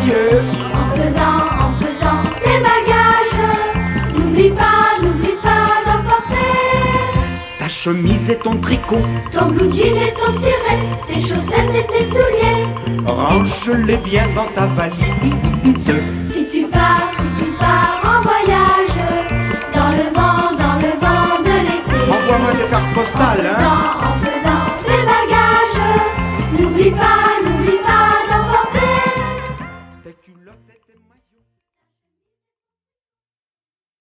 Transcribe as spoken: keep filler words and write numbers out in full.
adieu. En faisant, en faisant tes bagages, n'oublie pas, n'oublie pas d'emporter Ta chemise et ton tricot, ton blue jean et ton ciré, tes chaussettes et tes souliers. range-les bien dans ta valise. Si tu pars, si tu pars en voyage, dans le vent, dans le vent de l'été, Envoie-moi des cartes postales, en hein. faisant,